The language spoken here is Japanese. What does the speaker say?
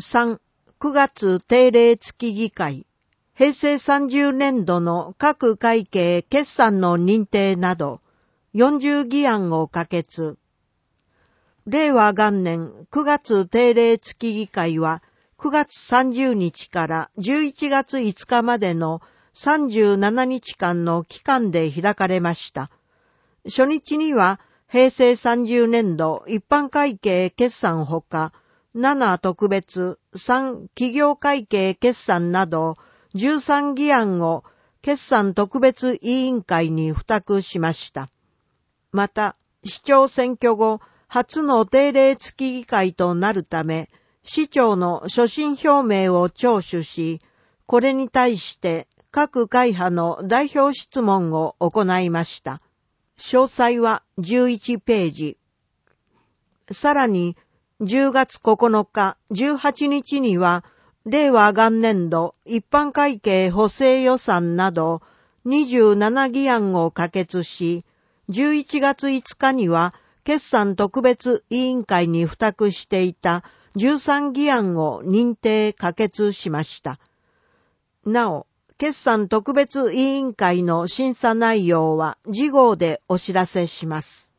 3、9月定例月議会、平成30年度の各会計決算の認定など、40議案を可決。令和元年9月定例月議会は、9月30日から11月5日までの37日間の期間で開かれました。初日には、平成30年度一般会計決算ほか、7特別、3企業会計決算など13議案を決算特別委員会に付託しました。また、市長選挙後、初の定例月議会となるため、市長の所信表明を聴取し、これに対して各会派の代表質問を行いました。詳細は11ページ。さらに、10月9日、18日には、令和元年度一般会計補正予算など27議案を可決し、11月5日には、決算特別委員会に付託していた13議案を認定可決しました。なお、決算特別委員会の審査内容は次号でお知らせします。